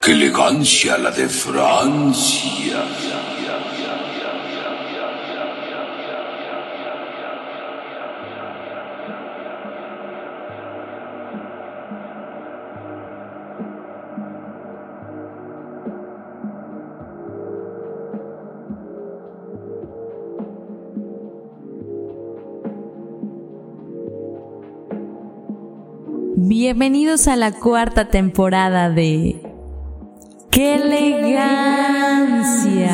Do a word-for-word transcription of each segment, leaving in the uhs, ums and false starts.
¡Qué elegancia la de Francia! Bienvenidos a la cuarta temporada de ¡Qué elegancia!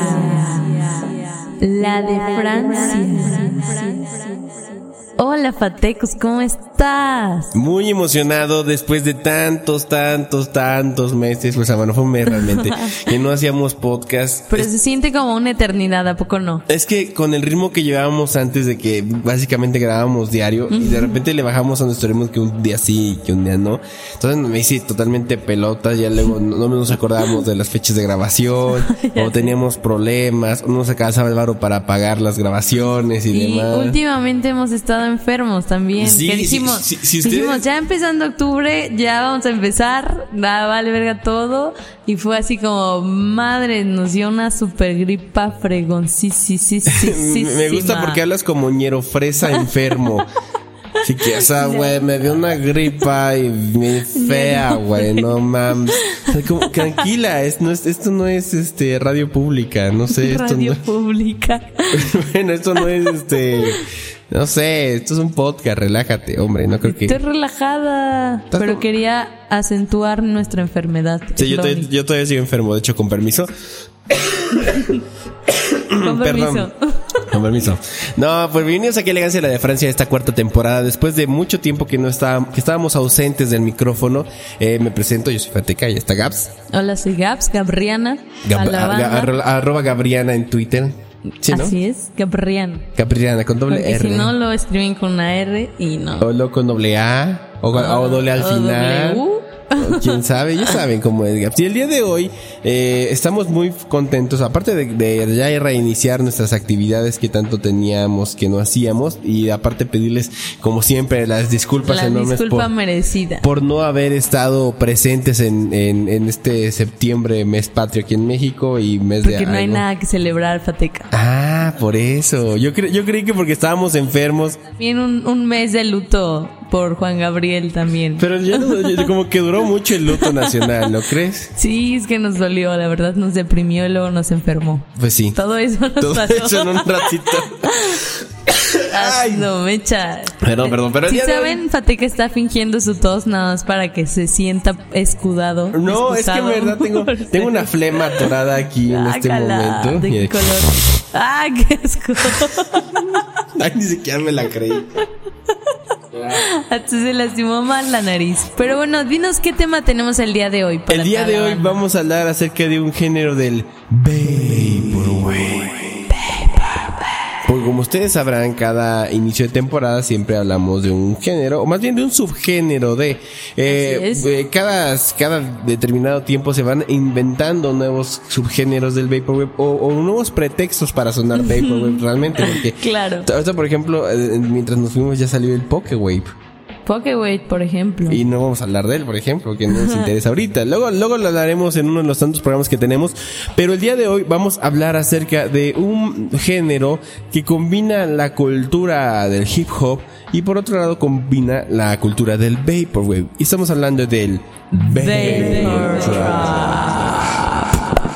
La de Francia. Hola Fatecos, ¿cómo estás? Muy emocionado después de tantos, tantos, tantos meses, pues bueno, fue un mes realmente, que no hacíamos podcast. Pero es, se siente como una eternidad, ¿a poco no? Es que con el ritmo que llevábamos antes de que básicamente grabábamos diario, uh-huh. y de repente le bajamos a nuestro ritmo que un día sí y que un día no. Entonces me hice totalmente pelota, ya luego no, no nos acordábamos de las fechas de grabación, o teníamos problemas, o no nos alcanzaba el varo para pagar las grabaciones y, y demás. Últimamente hemos estado enfermos también. Sí, que dijimos, sí, sí, si ustedes... dijimos, ya empezando octubre, ya vamos a empezar, da, vale verga todo. Y fue así como, madre, nos dio una super gripa fregón. Sí, sí, sí, sí, sí. Me gusta porque hablas como ñero fresa enfermo. Así que, o sea, güey, me dio una gripa y me fea, güey, no mames. O sea, como, tranquila, es, no es, esto no es este radio pública, no sé. Esto radio no... pública. Bueno, esto no es este... No sé, esto es un podcast, relájate, hombre, no creo que... Estoy relajada, pero como... quería acentuar nuestra enfermedad. Sí, yo todavía, yo todavía sigo enfermo, de hecho, con permiso. Con permiso. Perdón. Con permiso. No, pues bienvenidos a Qué elegancia la de Francia, esta cuarta temporada. Después de mucho tiempo que no estábamos, que estábamos ausentes del micrófono, eh, me presento, yo soy Fateca y está Gabs. Hola, soy Gabs, Gabriana. Gab- a, a, arroba Gabriana en Twitter. ¿Sí, no? Así es, Gabriana. Gabriana, con doble Porque R. si no lo escriben con una R y no. O lo con doble A, o, o, o doble al o final. W. O quién sabe, ya saben cómo es. Y el día de hoy eh, estamos muy contentos, aparte de, de ya reiniciar nuestras actividades que tanto teníamos que no hacíamos, y aparte pedirles, como siempre, las disculpas la enormes disculpa por, merecida. por no haber estado presentes en, en, en este septiembre, mes patrio aquí en México y mes porque de no hay algo. nada que celebrar, Fateca. Ah, por eso. Yo, cre- yo creí que porque estábamos enfermos. También un, un mes de luto por Juan Gabriel también. Pero ya no, como que duró mucho el luto nacional, ¿no crees? Sí, es que nos dolió, la verdad nos deprimió y luego nos enfermó. Pues sí. Todo eso nos Todo pasó. eso en un ratito. Ay, no, me echa. Perdón, perdón, pero... Si saben, Fateca está fingiendo su tos nada más para que se sienta escudado. No, excusado. es que en verdad tengo, tengo una flema atorada aquí en este Ácala, momento. ¿de qué color? ¡Ah, qué asco! Ay, ni siquiera me la creí. Hasta se lastimó mal la nariz. Pero bueno, dinos qué tema tenemos el día de hoy. Para el día de hoy banda. vamos a hablar acerca de un género del Vaporwave. Porque como ustedes sabrán, cada inicio de temporada siempre hablamos de un género, o más bien de un subgénero de... Eh, eh, cada, cada determinado tiempo se van inventando nuevos subgéneros del Vaporwave o, o nuevos pretextos para sonar Vaporwave realmente. Porque claro. Ahorita, por ejemplo, eh, mientras nos fuimos ya salió el Pokewave. Pokewave, por ejemplo. Y no vamos a hablar de él, por ejemplo, que no nos interesa ahorita. Luego, luego lo hablaremos en uno de los tantos programas que tenemos. Pero el día de hoy vamos a hablar acerca de un género que combina la cultura del hip hop y por otro lado combina la cultura del Vaporwave. Y estamos hablando del Vapor Trap.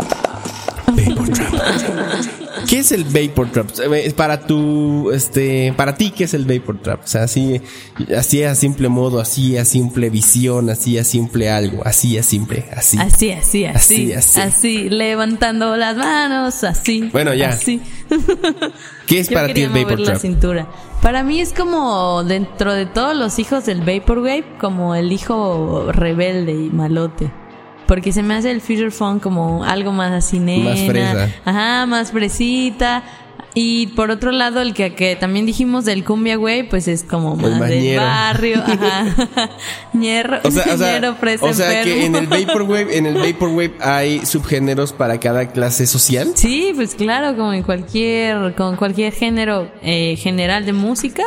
Vapor Trap. ¿Qué es el Vapor Trap? Para tu, este, para ti, ¿qué es el Vapor Trap? O sea, así, así a simple modo, así a simple visión, así a simple algo, así a simple, así. Así, así, así, así, así, así, levantando las manos, así. Bueno, ya. Así. ¿Qué es Yo para ti el Vapor la Trap? Cintura. Para mí es como dentro de todos los hijos del Vaporwave, como el hijo rebelde y malote. Porque se me hace el Future Funk como algo más así nena. Más fresa. Ajá, más fresita. Y por otro lado, el que, que también dijimos del Cumbia Wave, pues es como más, más del ñero. barrio. Ajá. Ñerro, O sea, o sea, ñero, fresa, o sea que en enfermo. el Vaporwave, en el Vaporwave hay subgéneros para cada clase social. Sí, pues claro, como en cualquier, con cualquier género eh, general de música.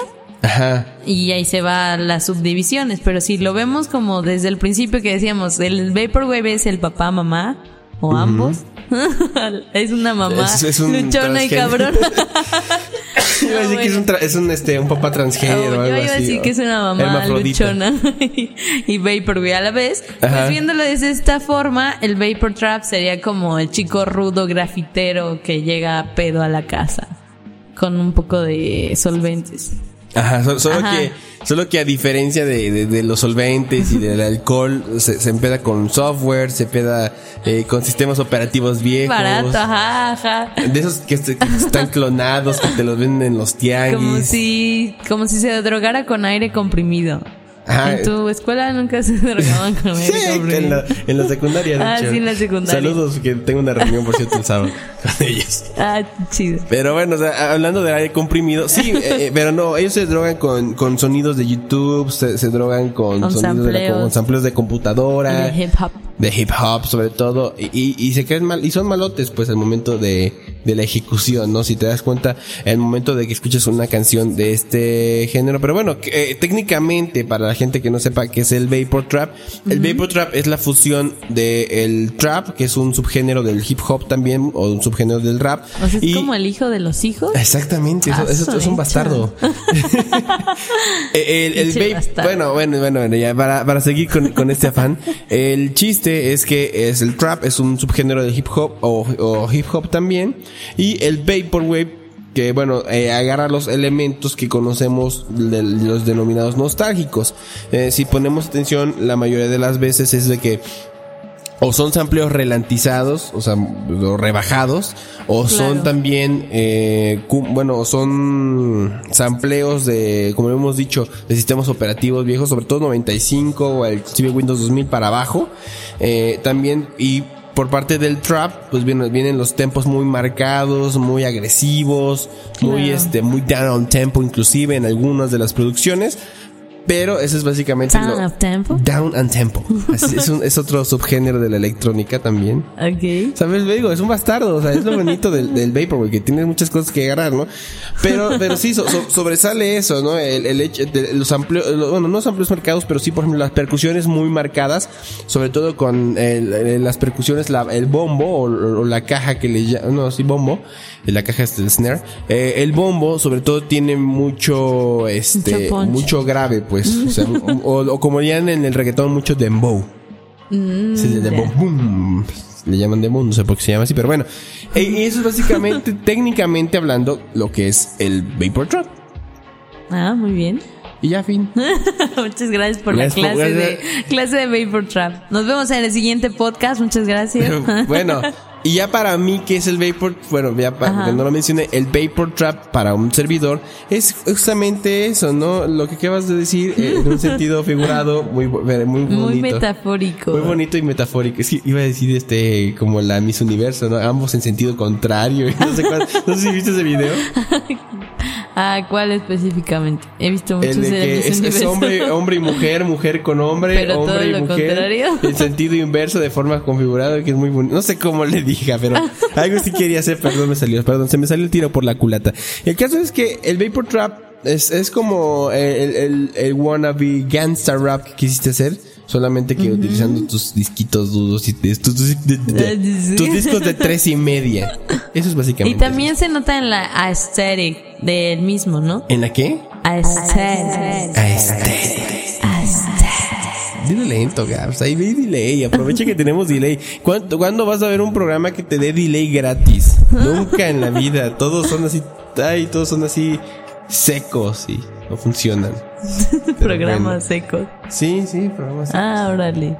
Ajá. Y ahí se va a las subdivisiones. Pero si lo vemos como desde el principio que decíamos, el Vaporwave es el papá, mamá, o uh-huh. ambos. Es una mamá es, es un luchona transgénero. Y cabrona. Iba a decir que es un, tra- es un, este, un papá transgénero. No, algo yo iba a decir así, que es una mamá luchona y, y Vaporwave a la vez. Ajá. Pues viéndolo desde esta forma, el Vapor Trap sería como el chico rudo grafitero que llega a pedo a la casa con un poco de solventes. Ajá, so, solo Ajá. que solo que a diferencia de, de, de los solventes y del alcohol, se, se empeda con software, se empeda eh, con sistemas operativos viejos. Barato, ajá, ajá. De esos que, que están clonados, que te los venden en los tianguis. Como si, como si se drogara con aire comprimido. Ajá. En tu escuela nunca se drogaban con aire sí, comprimido. En la, en la secundaria, de ah, hecho. sí, en la secundaria. Saludos, que tengo una reunión, por cierto, el sábado con ellos. Ah, chido. Pero bueno, o sea, hablando de aire comprimido, sí, eh, pero no, ellos se drogan con, con sonidos de YouTube, se, se drogan con, con sonidos de, la, con sampleos de computadora. Y de hip hop. De hip hop, sobre todo, y, y, y se creen mal, y son malotes, pues, al momento de, de la ejecución, ¿no? Si te das cuenta, el momento de que escuchas una canción de este género. Pero bueno, eh, técnicamente, para la gente que no sepa qué es el Vapor Trap, uh-huh. el Vapor Trap es la fusión del trap, que es un subgénero del hip hop también, o un subgénero del rap. O sea, es y, como el hijo de los hijos. Exactamente, eso, eso, eso es un bastardo. el, el, el vape, bueno, bueno, bueno, bueno, ya para, para seguir con, con este afán, el chiste es que es el trap, es un subgénero del hip hop o, o hip hop también, y el Vaporwave, que bueno, eh, agarra los elementos que conocemos de los denominados nostálgicos. Eh, si ponemos atención, la mayoría de las veces es de que o son sampleos relantizados, o sea, o rebajados, o claro. son también, eh, cum, bueno, son sampleos de, como hemos dicho, de sistemas operativos viejos, sobre todo noventa y cinco o inclusive Windows dos mil para abajo, eh, también, y por parte del trap, pues vienen, vienen los tempos muy marcados, muy agresivos, claro. muy este, muy down on tempo, inclusive en algunas de las producciones. Pero eso es básicamente Down lo, of tempo. Down and tempo. Así, es, un, es otro subgénero de la electrónica también. Okay. ¿Sabes? Le digo, es un bastardo. O sea, es lo bonito del, del Vaporwave, que tiene muchas cosas que agarrar, ¿no? Pero, pero sí, so, so, sobresale eso, ¿no? El, el hecho de los amplios, bueno, no los amplios marcados, pero sí, por ejemplo, las percusiones muy marcadas, sobre todo con el, el, las percusiones, la, el bombo o, o la caja que le llaman, no, sí, bombo, la caja es del snare. Eh, el bombo, sobre todo, tiene mucho, este, mucho, mucho grave, pues, o sea, o, o como dirían en el reggaetón, mucho dembow. Mm, sí, dembow, yeah. Boom. Le llaman dembow, no sé por qué se llama así, pero bueno. Y eso es básicamente, técnicamente hablando, lo que es el Vapor Trap. Ah, muy bien. Y ya, fin. Muchas gracias por gracias la clase por, de clase de Vapor Trap. Nos vemos en el siguiente podcast. Muchas gracias. Bueno, y ya para mí, ¿qué es el Vapor? Bueno, ya para que no lo mencioné, el Vapor Trap para un servidor es justamente eso, ¿no? Lo que acabas de decir, eh, en un sentido figurado, muy, muy bonito. Muy metafórico. Muy bonito y metafórico. Es que iba a decir este, como la Miss Universo, ¿no? Ambos en sentido contrario. No sé cuál, no sé si viste ese video. Ah, ¿cuál específicamente? He visto muchos el de que de es, es hombre, hombre y mujer, mujer con hombre, pero hombre todo y lo mujer. Contrario. En sentido inverso, de forma configurada, que es muy bonito. No sé cómo le dije, pero algo sí quería hacer, perdón, me salió, perdón, se me salió el tiro por la culata. El caso es que el Vapor Trap es, es como el, el, el wannabe gangsta rap que quisiste hacer. Solamente que uh-huh. utilizando tus disquitos dudos y tus, tus, tus, de, de, de, tus discos de tres y media. Eso es básicamente. Y también eso. Se nota en la aesthetic del mismo, ¿no? ¿En la qué? Aesthetic. Aesthetic. Dile lento, Gabs. Ahí ve delay. Aprovecha que tenemos delay. ¿Cuándo, ¿Cuándo vas a ver un programa que te dé delay gratis? Nunca en la vida. Todos son así. Ay, todos son así secos y no funcionan. Programas bueno. secos. Sí, sí, programas secos. Ah, órale.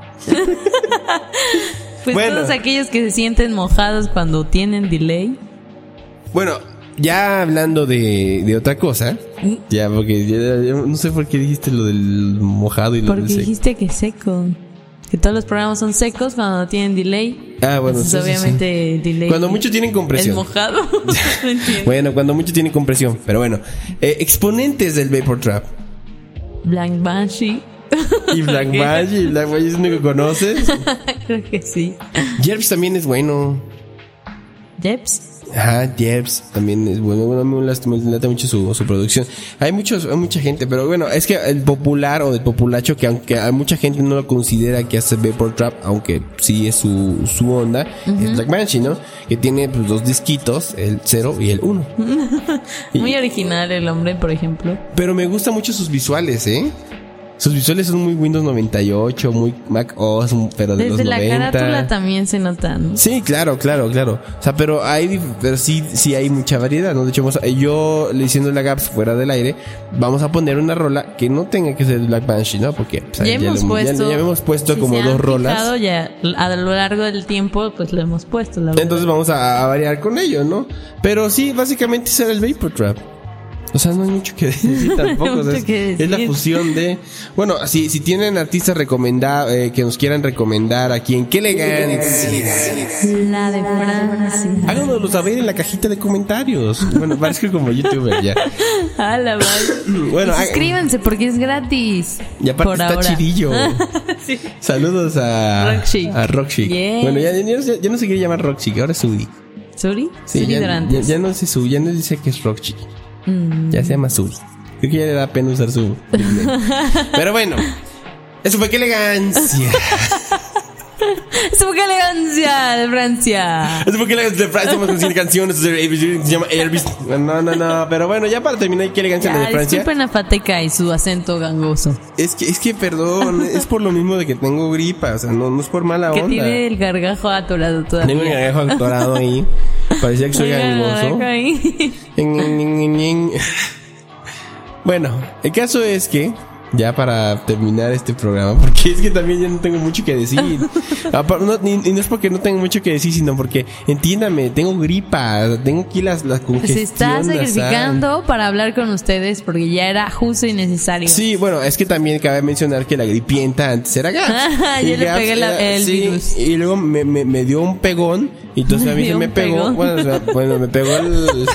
Pues bueno. Todos aquellos que se sienten mojados cuando tienen delay. Bueno, ya hablando de, de otra cosa, ¿Mm? ya porque ya, ya, no sé por qué dijiste lo del mojado y lo porque del seco. Porque dijiste que seco. Que todos los programas son secos cuando no tienen delay. Ah, bueno, entonces sí, obviamente sí. delay. Cuando mucho tienen compresión. El mojado. No bueno, cuando mucho tienen compresión. Pero bueno, eh, exponentes del Vapor Trap. Black Banshee. Y Black Banshee, Black Banshee es uno que conoces. Creo que sí. Jerbs también es bueno. Jerbs. Ajá, Jeps también es bueno. Bueno, me late mucho su, su producción. Hay muchos, hay mucha gente, pero bueno, es que el popular o el populacho, que aunque hay mucha gente no lo considera que hace Vapor Trap, aunque sí es su, su onda, uh-huh. es Black Banshee, ¿no? Que tiene pues dos disquitos, el cero y el uno. Muy y, original el hombre, por ejemplo. Pero me gustan mucho sus visuales, ¿eh? Sus visuales son muy Windows noventa y ocho, muy Mac O S, pero de Desde los noventa. Desde la carátula también se notan. Sí, claro, claro, claro. O sea, pero hay, pero sí, sí hay mucha variedad, ¿no? De hecho, vamos a, yo le diciendo la Gaps fuera del aire, vamos a poner una rola que no tenga que ser Black Banshee, ¿no? Porque o sea, ya, ya, hemos le, puesto, ya, ya hemos puesto si como se dos han rolas. Fijado, ya a lo largo del tiempo, pues lo hemos puesto. La Entonces vamos a, a variar con ello, ¿no? Pero sí, básicamente será el Vapor Trap. O sea, no hay mucho que decir tampoco. O sea, es, decir. es la fusión de... Bueno, si, si tienen artistas recomendados, eh, que nos quieran recomendar aquí en Qué Elegancia. La de Francia. Háganoslo saber en la cajita de comentarios. Bueno, parece como youtuber ya. A la madre. Bueno, y suscríbanse porque es gratis. Y aparte por está ahora. Chirillo. Sí. Saludos a Roxy. A Roxy. Yeah. Bueno, ya, ya, ya, ya no se quiere llamar Roxy, ahora es Suri. ¿Suri? Sí, Suri ya, Dorantes. Ya, ya no dice Suri, ya no dice que es Roxy. Mm. Ya se llama Suri. Creo que ya le da pena usar su pero bueno, eso fue Qué Elegancia. Eso fue Qué Elegancia de Francia. Eso fue Qué Elegancia de Francia. Vamos a decir canciones. Se llama Elvis. No, no, no. Pero bueno, ya para terminar, Qué Elegancia ya, de Francia. Disculpen a Fateca y su acento gangoso. Es que, es que perdón. Es por lo mismo de que tengo gripa. O sea, no, no es por mala que onda. Que tiene el gargajo atorado todavía. Tengo el gargajo atorado ahí. Parecía que soy gangoso. Bueno, el caso es que ya para terminar este programa, porque es que también ya no tengo mucho que decir. no, y, y no es porque no tengo mucho que decir, sino porque, entiéndame, tengo gripa, tengo aquí las, las congestión. Se está sacrificando nasal. Para hablar con ustedes porque ya era justo y necesario. Sí, bueno, es que también cabe mencionar que la gripienta antes era Gaps. Yo le pegué la, el sí, virus. Y luego me, me, me dio un pegón, y entonces a mí se me pegó. Bueno, o sea, bueno, me pegó el...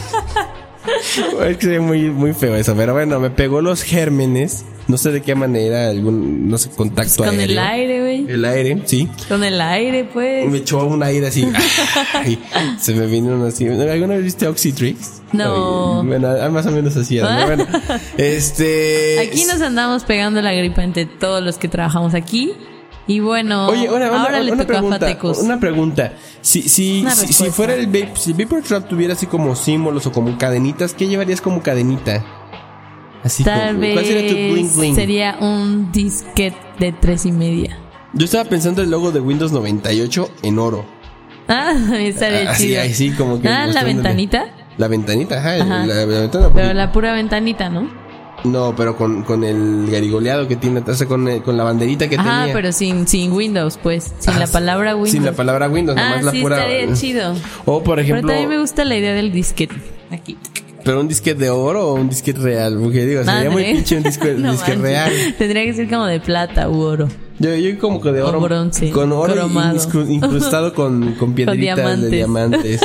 Es que es muy, muy feo eso, pero bueno, me pegó los gérmenes. No sé de qué manera, algún, no sé, contacto pues con aéreo. el aire, güey. El aire, sí. Con el aire, pues. Me echó un aire así. Ay, se me vino así. ¿Alguna vez viste Oxytrix? No. Ay, bueno, más o menos así era, ¿no? Bueno, este... Aquí nos andamos pegando la gripa entre todos los que trabajamos aquí. Y bueno, oye, una, una, ahora una, le una tocó pregunta, a Fatecus. Una pregunta. Si, si, si, si fuera el Vapor, si el Vapor Trap tuviera así como símbolos o como cadenitas, ¿qué llevarías como cadenita? Así Tal como, vez ¿cuál sería tu bling bling? Sería un disquete de tres y media. Yo estaba pensando el logo de Windows noventa y ocho en oro. Ah, estaría así, chido. Así como que... Ah, la ventanita. La ventanita, ajá. ajá. La, la ventana, pero la pura ventanita, ¿no? No, pero con, con el garigoleado que tiene, o sea, con, el, con la banderita que Ajá, tenía. Ah, pero sin, sin Windows, pues. Sin ah, la palabra Windows. Sin la palabra Windows, ah, nomás sí, la pura... estaría chido. O, por ejemplo... Pero también me gusta la idea del disquete. Aquí. ¿Pero un disquete de oro o un disquete real? Porque digo, sería muy pinche un disquete, no disquete real. Tendría que ser como de plata u oro. Yo, yo como que de oro. O bronce. Con oro cromado. Incrustado con, con piedritas con diamantes. de diamantes.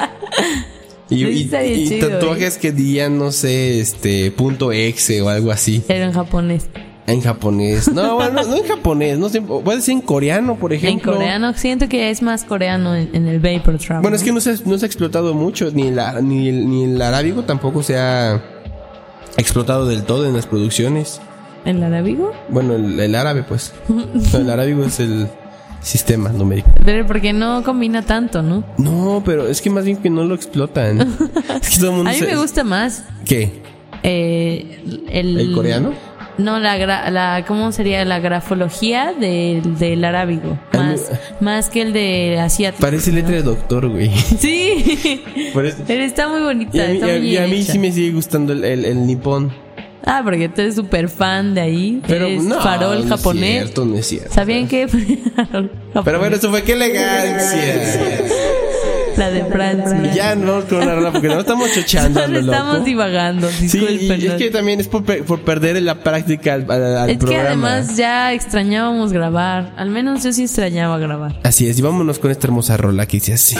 Y, y, y tatuajes que dirían, no sé, este, punto exe o algo así. Pero en japonés. En japonés. No, bueno, no, no en japonés. No sé, puede ser en coreano, por ejemplo. En coreano, siento que es más coreano en, en el Vapor Trap. Bueno, es que no se, no se ha explotado mucho. Ni, la, ni, el, ni el arábigo tampoco se ha explotado del todo en las producciones. ¿El arábigo? Bueno, el, el árabe, pues. No, el arábigo es el sistema numérico. Pero porque no combina tanto, ¿no? No, pero es que más bien que no lo explotan. Es que todo el mundo a mí se... me gusta más. ¿Qué? Eh, el, ¿El coreano? No, la, gra, la ¿cómo sería? La grafología del, del arábigo. Más, mí, más que el de asiático. Parece letra de doctor, güey. Sí. Pero está muy bonita. Y a mí, está muy y a, y a mí hecha. sí me sigue gustando el, el, el nipón. Ah, porque tú eres súper fan de ahí. Pero eres no, farol no japonés. Es cierto, no es cierto. ¿Sabían qué? Pero bueno, eso fue Qué Elegancia. La de Francia. Ya no con una rola porque no estamos chochando a lo loco. Estamos divagando. Sí, y es que también es por, por perder la práctica al, al, al es programa. Es que además ya extrañábamos grabar. Al menos yo sí extrañaba grabar. Así es, y vámonos con esta hermosa rola que dice así.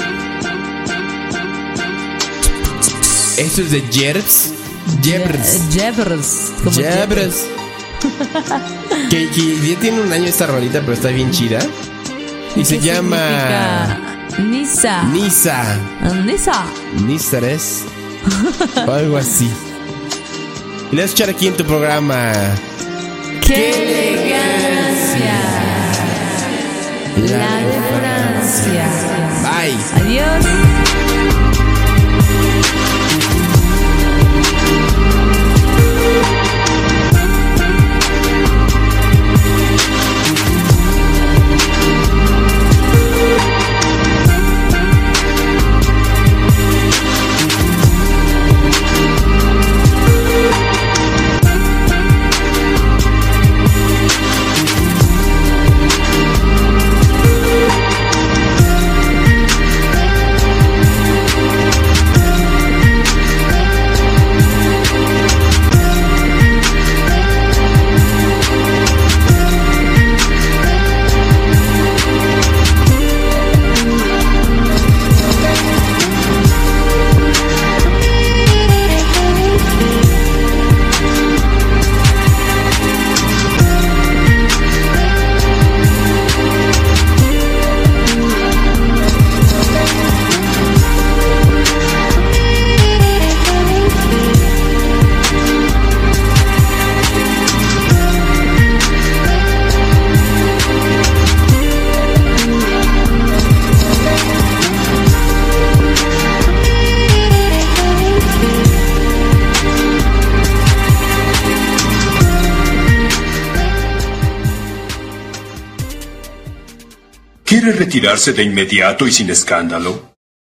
Esto es de Jerbs. Jerbs. Jerbs. Jerbs. que, que ya tiene un año esta rolita, pero está bien chida. Y se llama... Significa... Nisa. Nisa. Nisa. Nisares. O algo así. Y le vas a escuchar aquí en tu programa. ¡Qué elegancia! La de Francia. Bye. Adiós. ¿Quiere retirarse de inmediato y sin escándalo?